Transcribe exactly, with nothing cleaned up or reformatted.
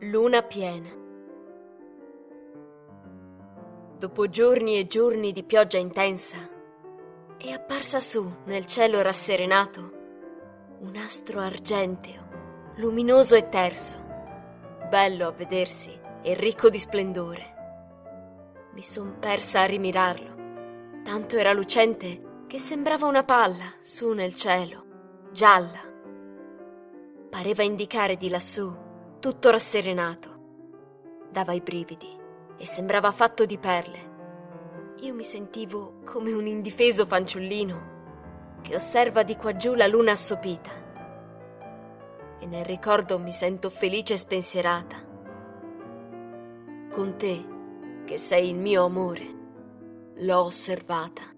Luna piena. Dopo giorni e giorni di pioggia intensa, è apparsa su nel cielo rasserenato un astro argenteo, luminoso e terso, bello a vedersi e ricco di splendore. Mi son persa a rimirarlo, tanto era lucente che sembrava una palla su nel cielo, gialla. Pareva indicare di lassù tutto rasserenato. Dava i brividi e sembrava fatto di perle. Io mi sentivo come un indifeso fanciullino che osserva di qua giù la luna assopita. E nel ricordo mi sento felice e spensierata. Con te, che sei il mio amore, l'ho osservata.